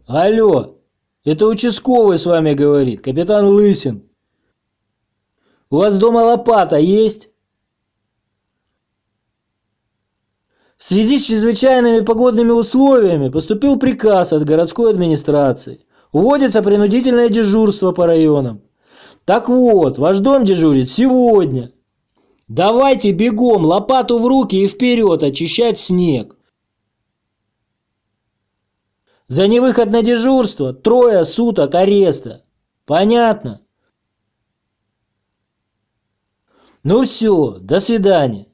Алло, это участковый с вами говорит, капитан Лысин. У вас дома лопата есть? В связи с чрезвычайными погодными условиями поступил приказ от городской администрации. Вводится принудительное дежурство по районам. Так вот, ваш дом дежурит сегодня. Давайте бегом, лопату в руки и вперед очищать снег. За невыход на дежурство 3 суток ареста. Понятно? Ну все, до свидания.